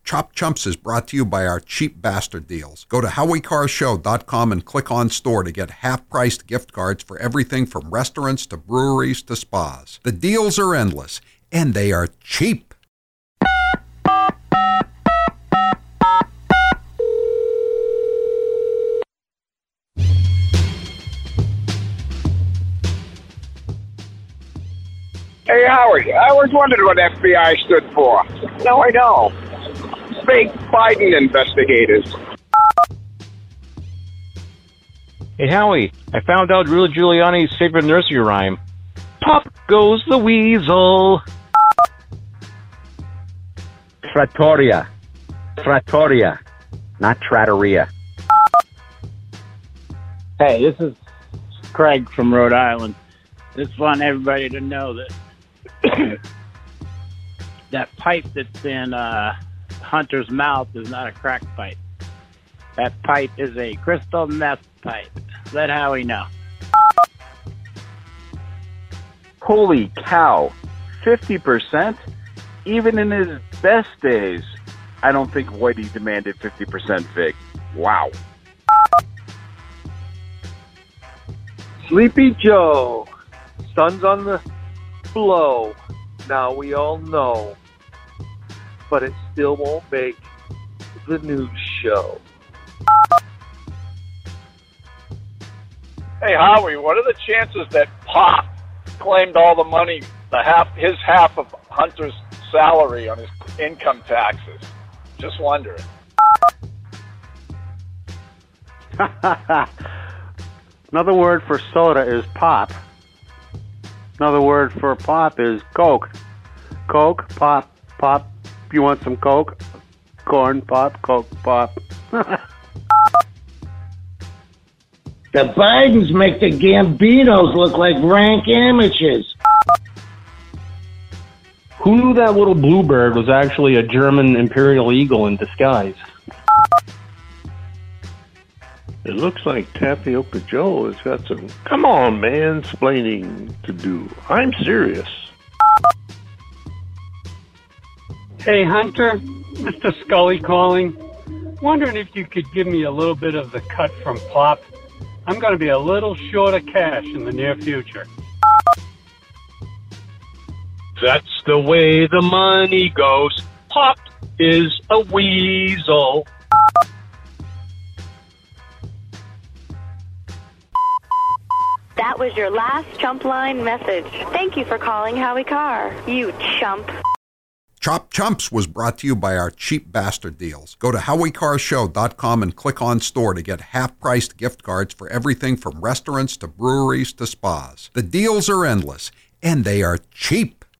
Chop Chumps is brought to you by our cheap bastard deals. Go to HowieCarsShow.com and click on store to get half-priced gift cards for everything from restaurants to breweries to spas. The deals are endless, and they are cheap. Hey, Howie, I always wondered what FBI stood for. Now I know. Fake Biden investigators. Hey, Howie, I found out Rudy Giuliani's favorite nursery rhyme. Pop goes the weasel. Trattoria. Trattoria, not trattoria. Hey, this is Craig from Rhode Island. Just want everybody to know that that pipe that's in Hunter's mouth is not a crack pipe. That pipe is a crystal meth pipe. Let Howie know. Holy cow, 50%? Even in his best days, I don't think Whitey demanded 50% Vig. Wow. Sleepy Joe, sun's on the blow. Now we all know, but it still won't make the news show. Hey, Howie, what are the chances that Pop claimed all the money, his half of Hunter's salary on his income taxes? Just wondering. Another word for soda is pop. Another word for pop is Coke. Coke, pop, pop. You want some Coke? Corn, pop, Coke, pop. The Bidens make the Gambinos look like rank amateurs. Who knew that little bluebird was actually a German imperial eagle in disguise? It looks like Tapioca Joe has got some, come on, mansplaining to do. I'm serious. Hey, Hunter, Mr. Scully calling. Wondering if you could give me a little bit of the cut from Pop. I'm going to be a little short of cash in the near future. That's the way the money goes. Pop is a weasel. That was your last chump line message. Thank you for calling Howie Carr, you chump. Chop Chumps was brought to you by our cheap bastard deals. Go to HowieCarsShow.com and click on store to get half-priced gift cards for everything from restaurants to breweries to spas. The deals are endless, and they are cheap.